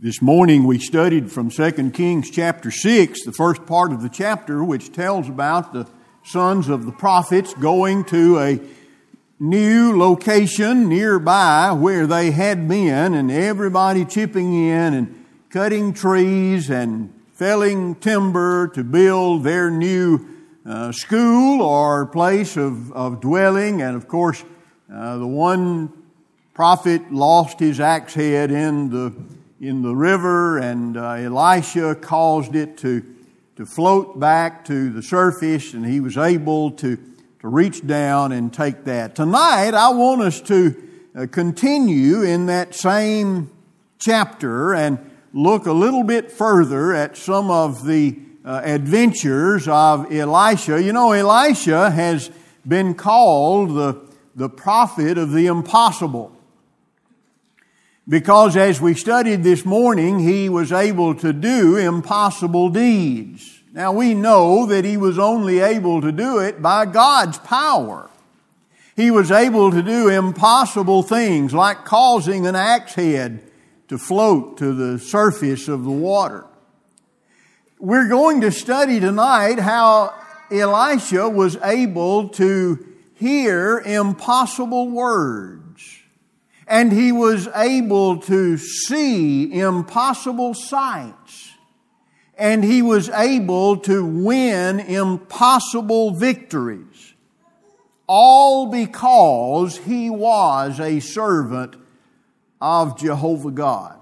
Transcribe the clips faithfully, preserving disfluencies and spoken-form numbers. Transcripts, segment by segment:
This morning we studied from Second Kings chapter six, the first part of the chapter, which tells about the sons of the prophets going to a new location nearby where they had been, and everybody chipping in and cutting trees and felling timber to build their new uh, school or place of, of dwelling. And of course, uh, the one prophet lost his axe head in the in the river, and uh, Elisha caused it to, to float back to the surface, and he was able to, to reach down and take that. Tonight, I want us to uh, continue in that same chapter and look a little bit further at some of the uh, adventures of Elisha. You know, Elisha has been called the, the prophet of the impossible, because as we studied this morning, he was able to do impossible deeds. Now we know that he was only able to do it by God's power. He was able to do impossible things like causing an axe head to float to the surface of the water. We're going to study tonight how Elisha was able to hear impossible words. And he was able to see impossible sights. And he was able to win impossible victories. All because he was a servant of Jehovah God.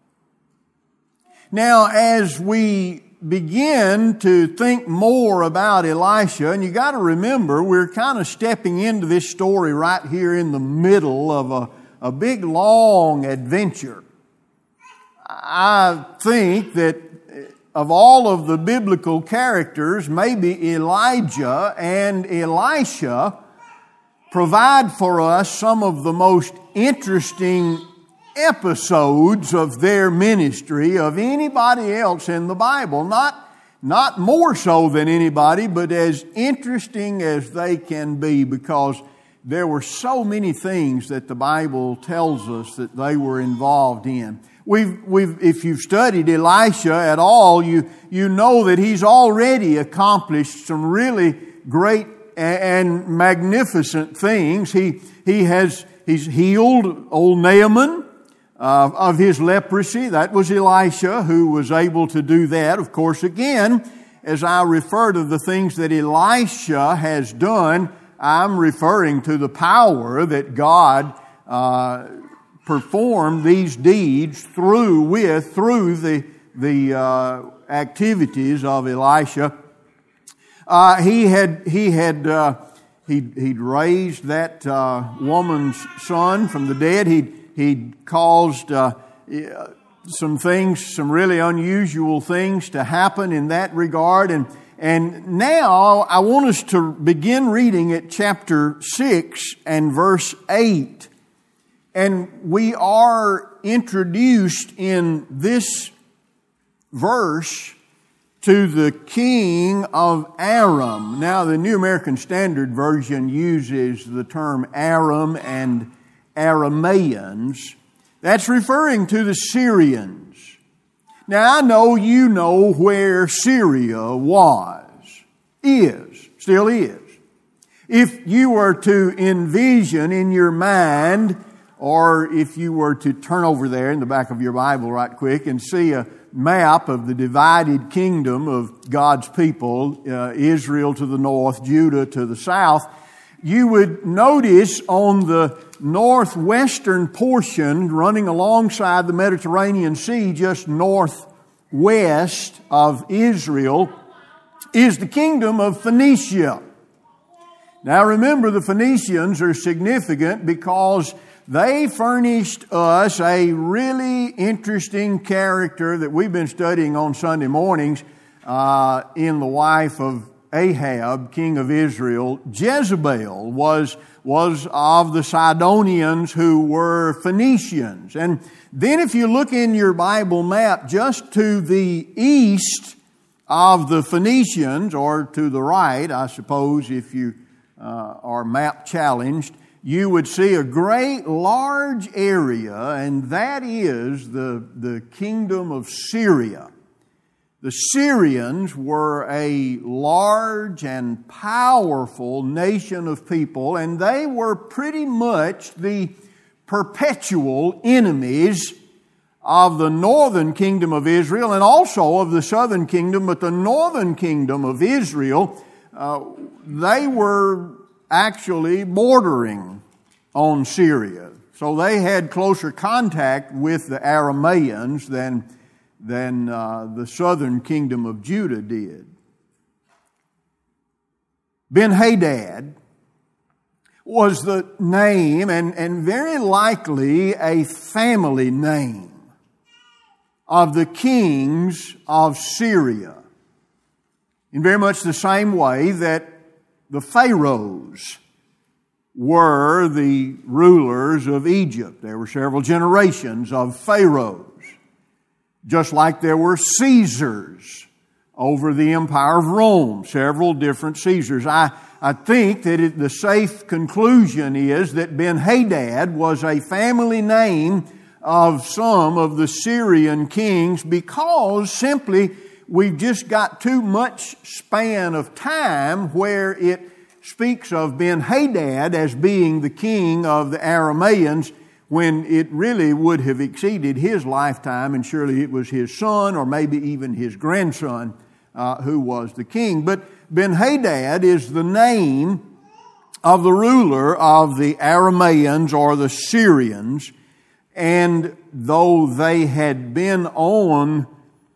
Now, as we begin to think more about Elisha, and you got to remember, we're kind of stepping into this story right here in the middle of a A big, long adventure. I think that of all of the biblical characters, maybe Elijah and Elisha provide for us some of the most interesting episodes of their ministry of anybody else in the Bible. Not, not more so than anybody, but as interesting as they can be, because there were so many things that the Bible tells us that they were involved in. We've, we've, if you've studied Elisha at all, you, you know that he's already accomplished some really great and magnificent things. He, he has, he's healed old Naaman uh, of his leprosy. That was Elisha who was able to do that. Of course, again, as I refer to the things that Elisha has done, I'm referring to the power that God uh, performed these deeds through with through the the uh, activities of Elisha. Uh, he had he had uh, he he'd raised that uh, woman's son from the dead. He he'd caused uh, some things, some really unusual things to happen in that regard, and. And now I want us to begin reading at chapter six and verse eight. And we are introduced in this verse to the king of Aram. Now the New American Standard Version uses the term Aram and Aramaeans. That's referring to the Syrians. Now, I know you know where Syria was, is, still is. If you were to envision in your mind, or if you were to turn over there in the back of your Bible right quick and see a map of the divided kingdom of God's people, uh, Israel to the north, Judah to the south, you would notice on the northwestern portion running alongside the Mediterranean Sea, just northwest of Israel, is the kingdom of Phoenicia. Now remember, the Phoenicians are significant because they furnished us a really interesting character that we've been studying on Sunday mornings uh, in the wife of Ahab, king of Israel. Jezebel was, was of the Sidonians who were Phoenicians. And then if you look in your Bible map, just to the east of the Phoenicians, or to the right, I suppose, if you uh, are map challenged, you would see a great large area, and that is the, the kingdom of Syria. The Syrians were a large and powerful nation of people, and they were pretty much the perpetual enemies of the northern kingdom of Israel and also of the southern kingdom. But the northern kingdom of Israel, uh, they were actually bordering on Syria. So they had closer contact with the Arameans than than uh, the southern kingdom of Judah did. Ben-Hadad was the name, and, and very likely a family name, of the kings of Syria. In very much the same way that the pharaohs were the rulers of Egypt. There were several generations of pharaohs. Just like there were Caesars over the Empire of Rome, several different Caesars. I, I think that it, the safe conclusion is that Ben-Hadad was a family name of some of the Syrian kings, because simply we've just got too much span of time where it speaks of Ben-Hadad as being the king of the Arameans, when it really would have exceeded his lifetime, and surely it was his son or maybe even his grandson uh, who was the king. But Ben-Hadad is the name of the ruler of the Arameans or the Syrians, and though they had been on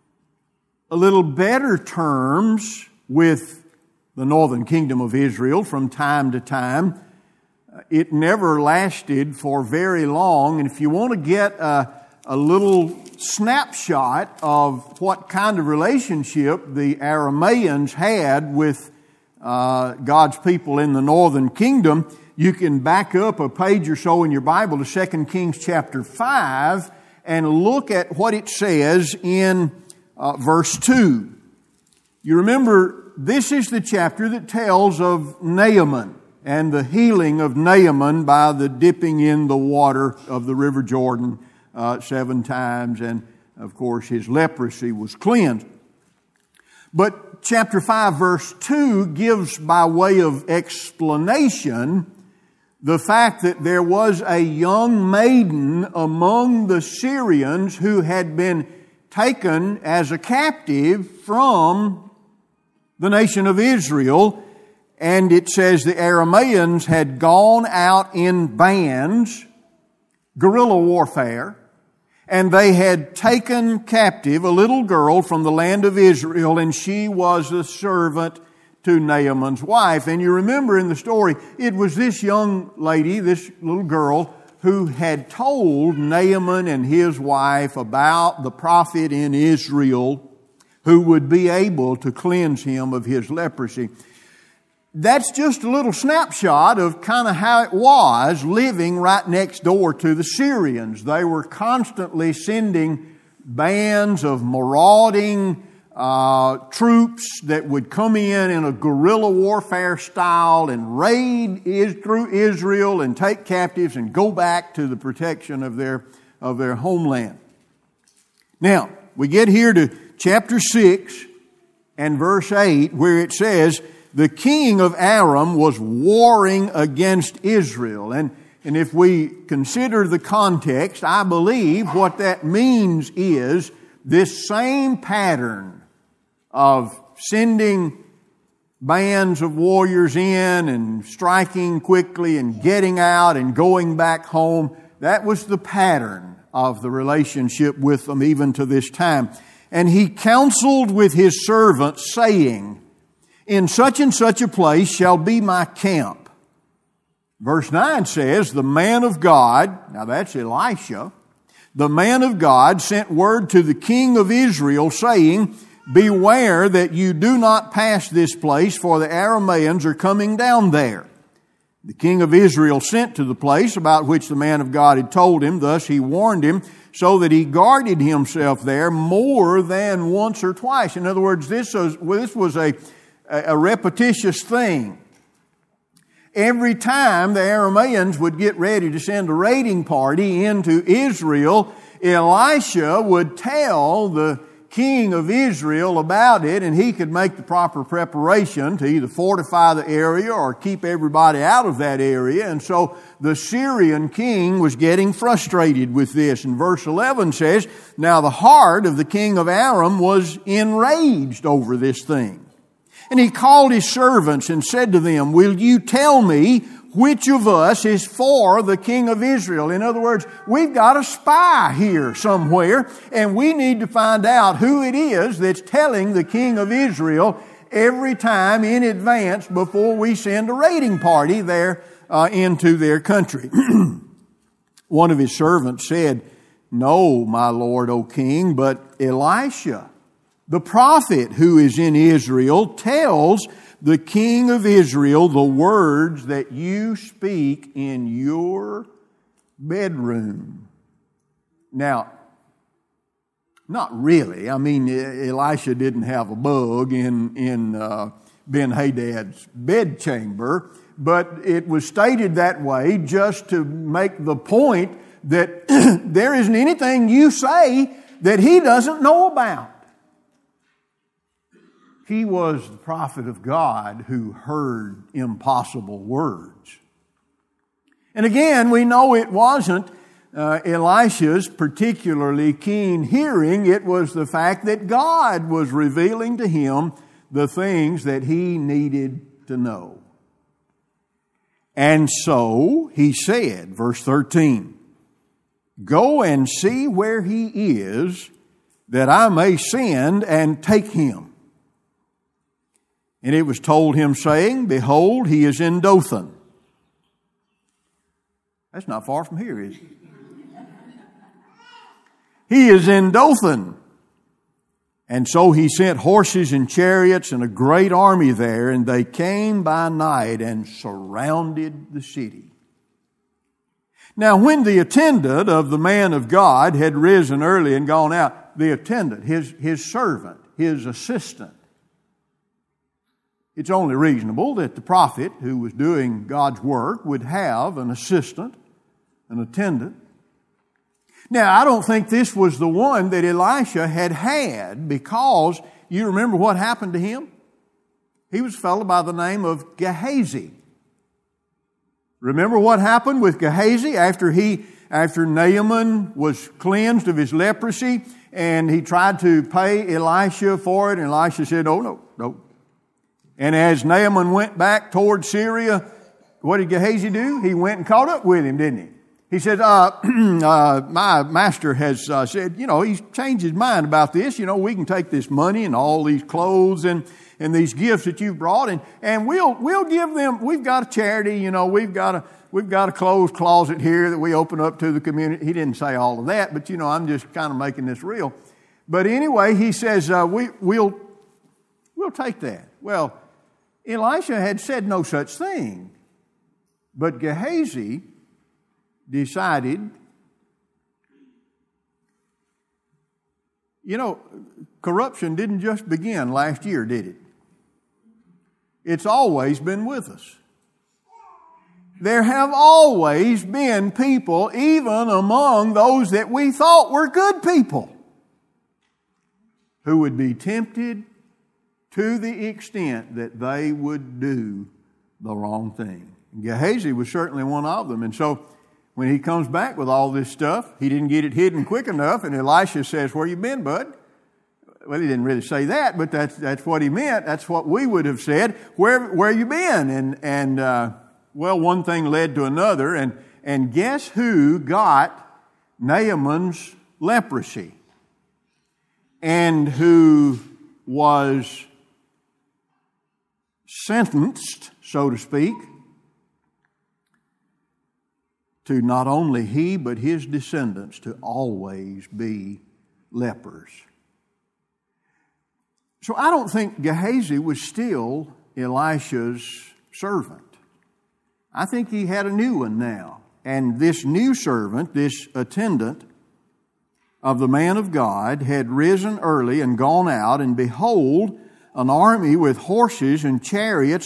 a little better terms with the northern kingdom of Israel from time to time, it never lasted for very long. And if you want to get a, a little snapshot of what kind of relationship the Arameans had with uh, God's people in the northern kingdom, you can back up a page or so in your Bible to Second Kings chapter five and look at what it says in uh, verse two. You remember, this is the chapter that tells of Naaman and the healing of Naaman by the dipping in the water of the River Jordan uh, seven times. And, of course, his leprosy was cleansed. But chapter five, verse two gives by way of explanation the fact that there was a young maiden among the Syrians who had been taken as a captive from the nation of Israel. And it says the Arameans had gone out in bands, guerrilla warfare, and they had taken captive a little girl from the land of Israel, and she was a servant to Naaman's wife. And you remember in the story, it was this young lady, this little girl, who had told Naaman and his wife about the prophet in Israel who would be able to cleanse him of his leprosy. That's just a little snapshot of kind of how it was living right next door to the Syrians. They were constantly sending bands of marauding uh, troops that would come in in a guerrilla warfare style and raid is, through Israel and take captives and go back to the protection of their, of their homeland. Now, we get here to chapter six and verse eight, where it says, the king of Aram was warring against Israel. And, and if we consider the context, I believe what that means is this same pattern of sending bands of warriors in and striking quickly and getting out and going back home. That was the pattern of the relationship with them even to this time. And he counseled with his servants, saying, in such and such a place shall be my camp. Verse nine says, the man of God, now that's Elisha, the man of God sent word to the king of Israel, saying, beware that you do not pass this place, for the Arameans are coming down there. The king of Israel sent to the place about which the man of God had told him. Thus he warned him, so that he guarded himself there more than once or twice. In other words, this was, this was a a repetitious thing. every time the Arameans would get ready to send a raiding party into Israel, Elisha would tell the king of Israel about it, and he could make the proper preparation to either fortify the area or keep everybody out of that area. And so the Syrian king was getting frustrated with this. And verse eleven says, "Now the heart of the king of Aram was enraged over this thing. And he called his servants and said to them, 'Will you tell me which of us is for the king of Israel?'" In other words, we've got a spy here somewhere, and we need to find out who it is that's telling the king of Israel every time in advance before we send a raiding party there uh, into their country. One of his servants said, "No, my lord, O king, but Elisha, the prophet who is in Israel, tells the king of Israel the words that you speak in your bedroom." Now, not really. I mean, Elisha didn't have a bug in, in uh, Ben-Hadad's bedchamber, but it was stated that way just to make the point that there isn't anything you say that he doesn't know about. He was the prophet of God who heard impossible words. And again, we know it wasn't uh, Elisha's particularly keen hearing. It was the fact that God was revealing to him the things that he needed to know. And so he said, verse thirteen, "Go and see where he is, that I may send and take him." And it was told him, saying, "Behold, he is in Dothan." That's not far from here, is it? "He is in Dothan." And so he sent horses and chariots and a great army there, and they came by night and surrounded the city. Now, when the attendant of the man of God had risen early and gone out, the attendant, his, his servant, his assistant, it's only reasonable that the prophet who was doing God's work would have an assistant, an attendant. Now, I don't think this was the one that Elisha had had, because you remember what happened to him? He was a fellow by the name of Gehazi. Remember what happened with Gehazi after he, after Naaman was cleansed of his leprosy, and he tried to pay Elisha for it, and Elisha said, "Oh, no, no." And as Naaman went back toward Syria, what did Gehazi do? He went and caught up with him, didn't he? He said, uh, uh, my master has uh, said, you know, he's changed his mind about this. You know, we can take this money and all these clothes and, and these gifts that you've brought, and, and we'll, we'll give them, we've got a charity, you know, we've got a, we've got a clothes closet here that we open up to the community. He didn't say all of that, but you know, I'm just kind of making this real. But anyway, he says, uh, we, we'll, we'll take that. Well, Elisha had said no such thing, but Gehazi decided, you know, corruption didn't just begin last year, did it? It's always been with us. There have always been people, even among those that we thought were good people, who would be tempted to the extent that they would do the wrong thing. Gehazi was certainly one of them. And so when he comes back with all this stuff, he didn't get it hidden quick enough, and Elisha says, "Where you been, bud?" Well, he didn't really say that, but that's that's what he meant. That's what we would have said. Where where you been? And and uh, well, one thing led to another, and and guess who got Naaman's leprosy, and who was sentenced, so to speak, to not only he but his descendants to always be lepers. So I don't think Gehazi was still Elisha's servant. I think he had a new one now. And this new servant, this attendant of the man of God, had risen early and gone out, and behold, an army with horses and chariots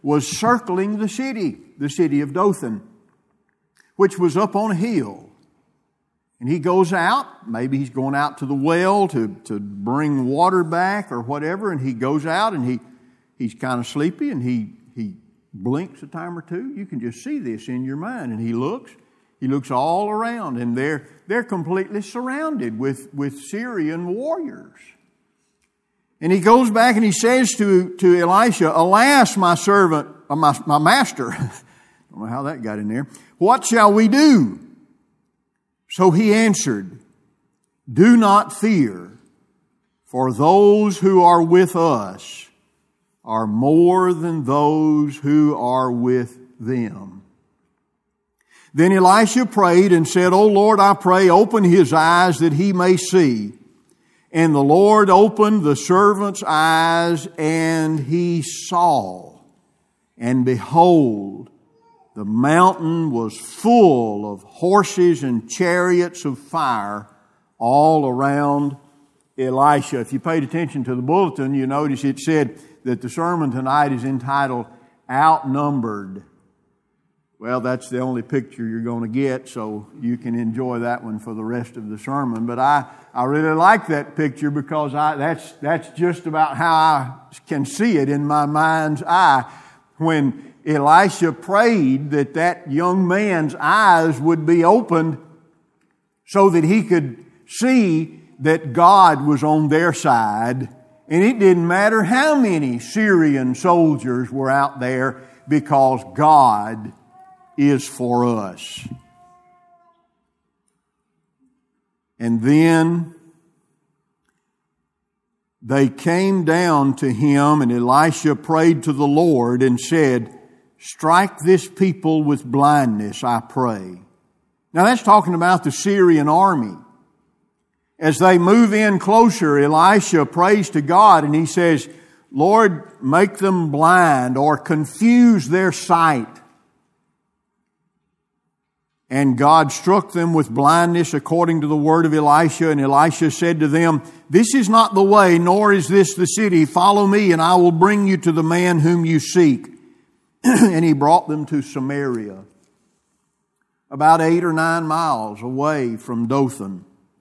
was circling the city, the city of Dothan, which was up on a hill. And he goes out, maybe he's going out to the well to, to bring water back or whatever, and he goes out and he he's kind of sleepy and he, he blinks a time or two. You can just see this in your mind. And he looks, he looks all around, and they're they're completely surrounded with, with Syrian warriors. And he goes back and he says to, to Elisha, "Alas, my servant, uh, my, my master," I don't know how that got in there, "what shall we do?" So he answered, "Do not fear, for those who are with us are more than those who are with them." Then Elisha prayed and said, "O Lord, I pray, open his eyes that he may see." And the Lord opened the servant's eyes, and he saw. And behold, the mountain was full of horses and chariots of fire all around Elisha. If you paid attention to the bulletin, you notice it said that the sermon tonight is entitled Outnumbered. Well, that's the only picture you're going to get, so you can enjoy that one for the rest of the sermon. But I, I really like that picture because I, that's, that's just about how I can see it in my mind's eye. When Elisha prayed that that young man's eyes would be opened so that he could see that God was on their side. And it didn't matter how many Syrian soldiers were out there, because God is for us. And then they came down to him, and Elisha prayed to the Lord and said, "Strike this people with blindness, I pray." Now that's talking about the Syrian army. As they move in closer, Elisha prays to God and he says, "Lord, make them blind or confuse their sight." And God struck them with blindness according to the word of Elisha. And Elisha said to them, "This is not the way, nor is this the city. Follow me, and I will bring you to the man whom you seek." And he brought them to Samaria, about eight or nine miles away from Dothan.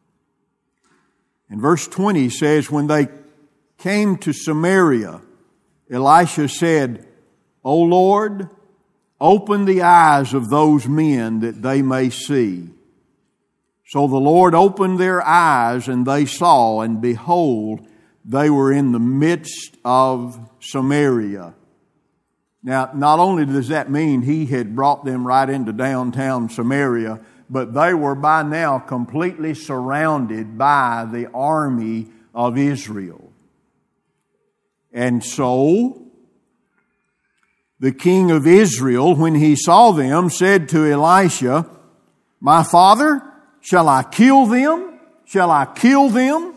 And verse twenty says, when they came to Samaria, Elisha said, "O Lord, open the eyes of those men that they may see." So the Lord opened their eyes, and they saw, and behold, they were in the midst of Samaria. Now, not only does that mean he had brought them right into downtown Samaria, but they were by now completely surrounded by the army of Israel. And so the king of Israel, when he saw them, said to Elisha, "My father, shall I kill them? Shall I kill them?"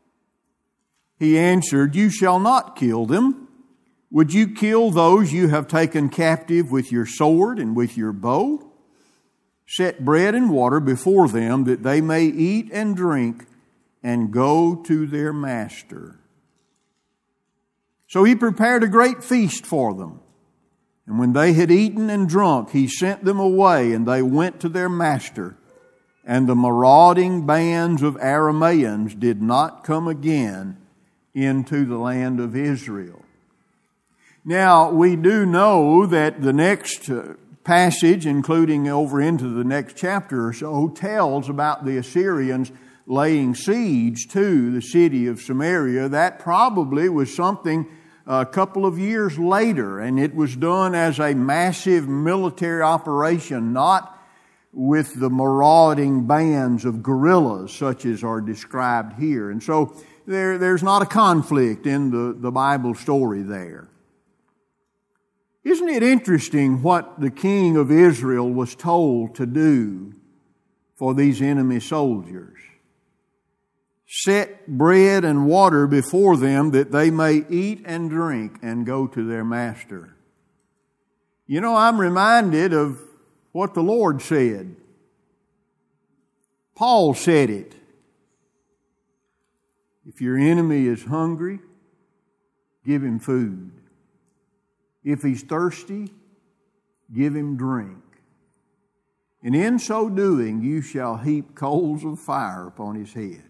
He answered, "You shall not kill them. Would you kill those you have taken captive with your sword and with your bow? Set bread and water before them, that they may eat and drink and go to their master." So he prepared a great feast for them. And when they had eaten and drunk, he sent them away, and they went to their master. And the marauding bands of Aramaeans did not come again into the land of Israel. Now, we do know that the next passage, including over into the next chapter or so, tells about the Assyrians laying siege to the city of Samaria. That probably was something a couple of years later, and it was done as a massive military operation, not with the marauding bands of guerrillas such as are described here. And so there, there's not a conflict in the, the Bible story there. Isn't it interesting what the king of Israel was told to do for these enemy soldiers? Set bread and water before them, that they may eat and drink and go to their master. You know, I'm reminded of what the Lord said. Paul said it. If your enemy is hungry, give him food. If he's thirsty, give him drink. And in so doing, you shall heap coals of fire upon his head.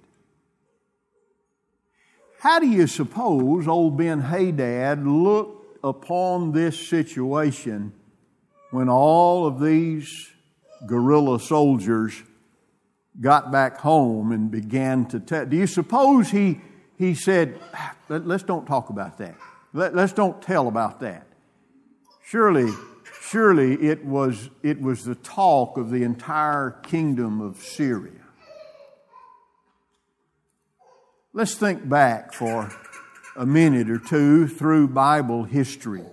How do you suppose old Ben-Hadad looked upon this situation when all of these guerrilla soldiers got back home and began to tell? Do you suppose he, he said, Let, let's don't talk about that. Let, let's don't tell about that. Surely, surely it was, it was the talk of the entire kingdom of Syria. Let's think back for a minute or two through Bible history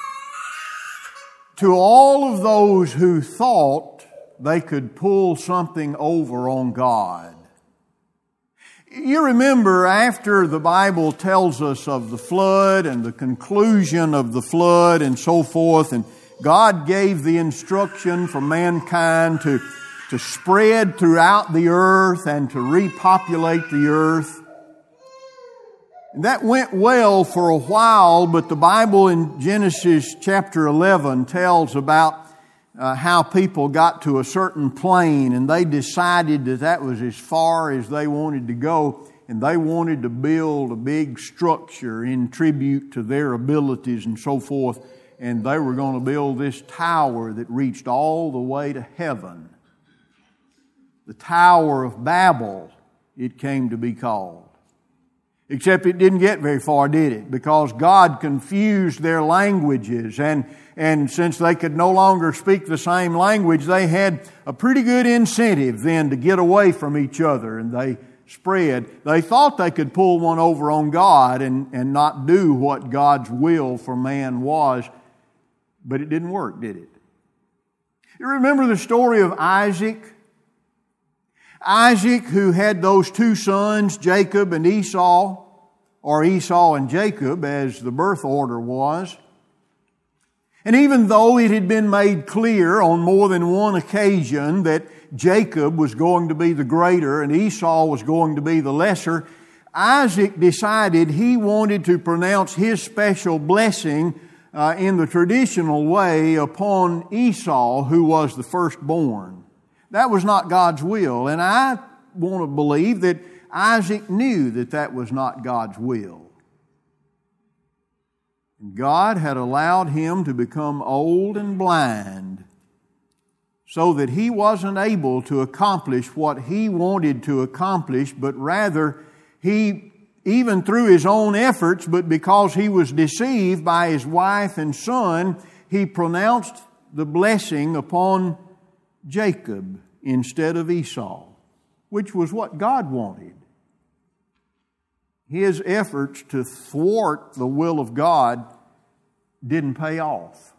to all of those who thought they could pull something over on God. You remember after the Bible tells us of the flood and the conclusion of the flood and so forth, and God gave the instruction for mankind to, to spread throughout the earth and to repopulate the earth. And that went well for a while, but the Bible in Genesis chapter eleven tells about uh, how people got to a certain plain and they decided that that was as far as they wanted to go, and they wanted to build a big structure in tribute to their abilities and so forth, and they were going to build this tower that reached all the way to heaven. The Tower of Babel, it came to be called. Except it didn't get very far, did it? Because God confused their languages, and, and since they could no longer speak the same language, they had a pretty good incentive then to get away from each other, and they spread. They thought they could pull one over on God and, and not do what God's will for man was, but it didn't work, did it? You remember the story of Isaac? Isaac, who had those two sons, Jacob and Esau, or Esau and Jacob, as the birth order was. And even though it had been made clear on more than one occasion that Jacob was going to be the greater and Esau was going to be the lesser, Isaac decided he wanted to pronounce his special blessing uh, in the traditional way upon Esau, who was the firstborn. That was not God's will, and I want to believe that Isaac knew that that was not God's will. God had allowed him to become old and blind so that he wasn't able to accomplish what he wanted to accomplish, but rather he, even through his own efforts, but because he was deceived by his wife and son, he pronounced the blessing upon Jacob instead of Esau, which was what God wanted. His efforts to thwart the will of God didn't pay off.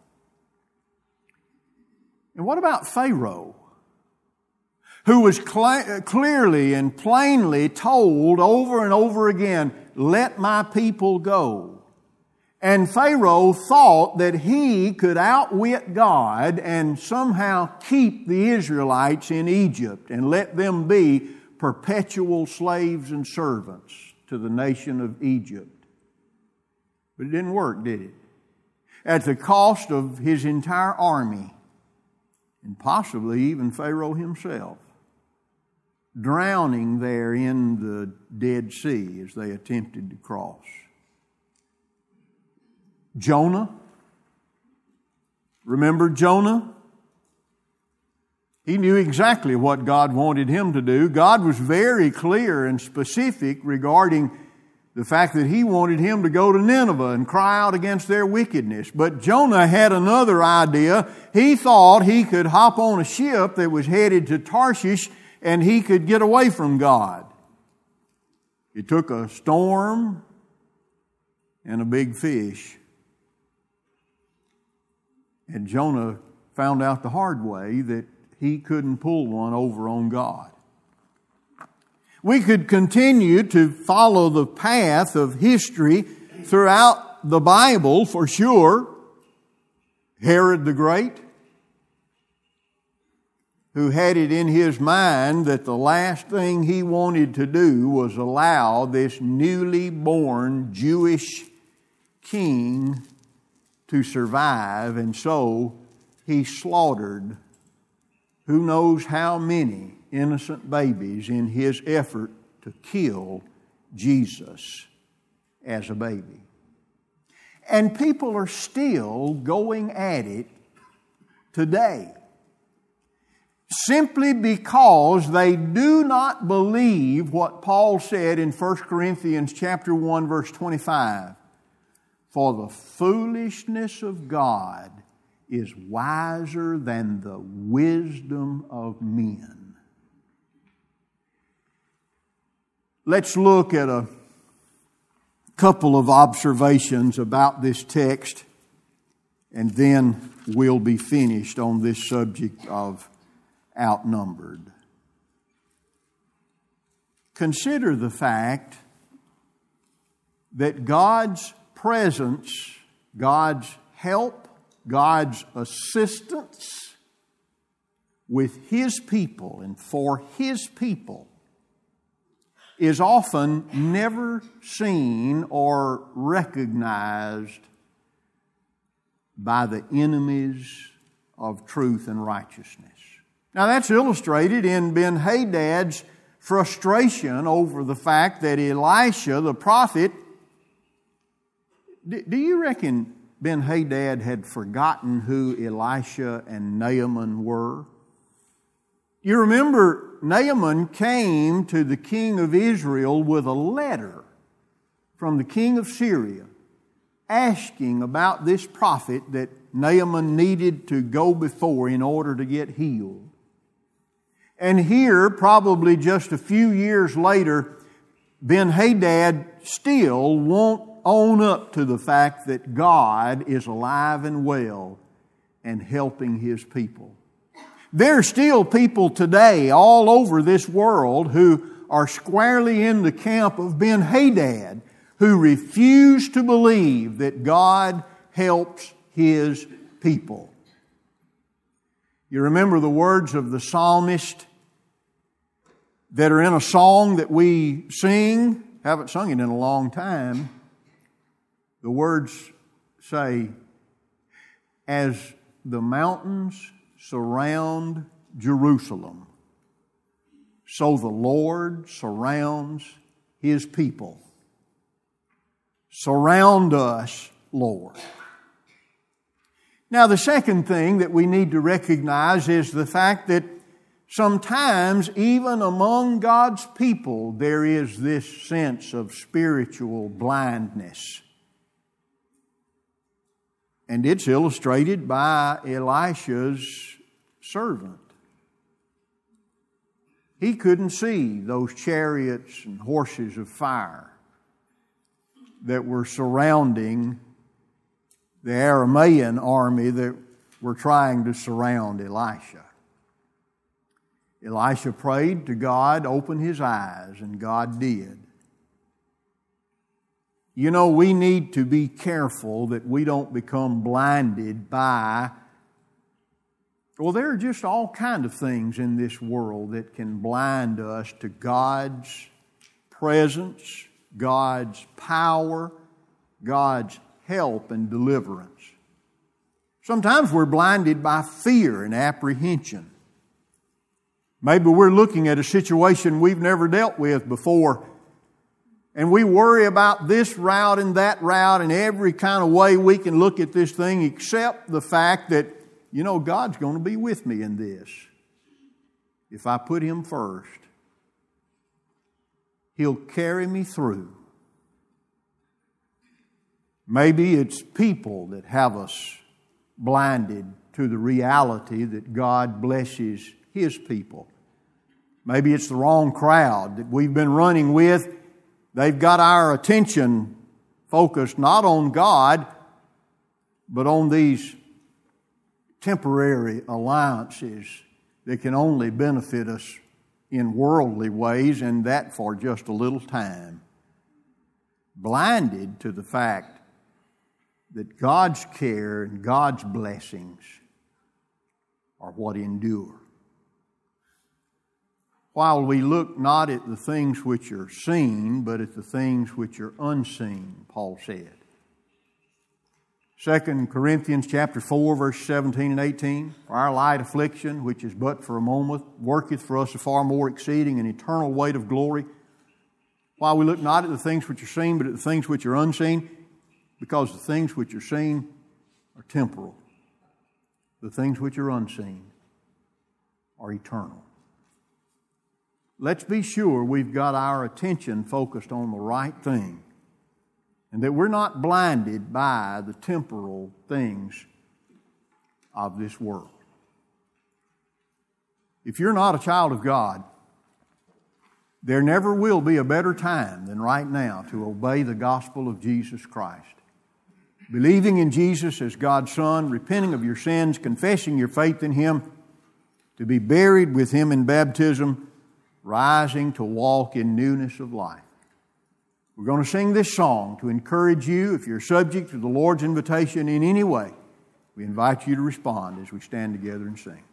And what about Pharaoh, who was cl- clearly and plainly told over and over again, "Let my people go"? And Pharaoh thought that he could outwit God and somehow keep the Israelites in Egypt and let them be perpetual slaves and servants to the nation of Egypt. But it didn't work, did it? At the cost of his entire army, and possibly even Pharaoh himself, drowning there in the Dead Sea as they attempted to cross. Jonah. Remember Jonah? He knew exactly what God wanted him to do. God was very clear and specific regarding the fact that He wanted him to go to Nineveh and cry out against their wickedness. But Jonah had another idea. He thought he could hop on a ship that was headed to Tarshish and he could get away from God. It took a storm and a big fish. And Jonah found out the hard way that he couldn't pull one over on God. We could continue to follow the path of history throughout the Bible for sure. Herod the Great, who had it in his mind that the last thing he wanted to do was allow this newly born Jewish king to survive, and so he slaughtered who knows how many innocent babies in his effort to kill Jesus as a baby. And people are still going at it today, simply because they do not believe what Paul said in First Corinthians chapter one, verse twenty-five. For the foolishness of God is wiser than the wisdom of men. Let's look at a couple of observations about this text, and then we'll be finished on this subject of outnumbered. Consider the fact that God's presence, God's help, God's assistance with His people and for His people is often never seen or recognized by the enemies of truth and righteousness. Now that's illustrated in Ben-Hadad's frustration over the fact that Elisha, the prophet, do you reckon Ben-Hadad had forgotten who Elisha and Naaman were? You remember Naaman came to the king of Israel with a letter from the king of Syria asking about this prophet that Naaman needed to go before in order to get healed. And here, probably just a few years later, Ben-Hadad still won't own up to the fact that God is alive and well and helping His people. There are still people today all over this world who are squarely in the camp of Ben-Hadad, who refuse to believe that God helps His people. You remember the words of the psalmist that are in a song that we sing? Haven't sung it in a long time. The words say, as the mountains surround Jerusalem, so the Lord surrounds His people. Surround us, Lord. Now, the second thing that we need to recognize is the fact that sometimes, even among God's people, there is this sense of spiritual blindness. And it's illustrated by Elisha's servant. He couldn't see those chariots and horses of fire that were surrounding the Aramean army that were trying to surround Elisha. Elisha prayed to God, open his eyes, and God did. You know, we need to be careful that we don't become blinded by, well, there are just all kinds of things in this world that can blind us to God's presence, God's power, God's help and deliverance. Sometimes we're blinded by fear and apprehension. Maybe we're looking at a situation we've never dealt with before, and we worry about this route and that route and every kind of way we can look at this thing except the fact that, you know, God's going to be with me in this. If I put Him first, He'll carry me through. Maybe it's people that have us blinded to the reality that God blesses His people. Maybe it's the wrong crowd that we've been running with. They've got our attention focused not on God, but on these temporary alliances that can only benefit us in worldly ways, and that for just a little time. Blinded to the fact that God's care and God's blessings are what endure. While we look not at the things which are seen, but at the things which are unseen, Paul said. Second Corinthians chapter four, verse seventeen and eighteen. For our light affliction, which is but for a moment, worketh for us a far more exceeding and eternal weight of glory. While we look not at the things which are seen, but at the things which are unseen, because the things which are seen are temporal. The things which are unseen are eternal. Let's be sure we've got our attention focused on the right thing, and that we're not blinded by the temporal things of this world. If you're not a child of God, there never will be a better time than right now to obey the gospel of Jesus Christ. Believing in Jesus as God's Son, repenting of your sins, confessing your faith in Him, to be buried with Him in baptism, rising to walk in newness of life. We're going to sing this song to encourage you. If you're subject to the Lord's invitation in any way, we invite you to respond as we stand together and sing.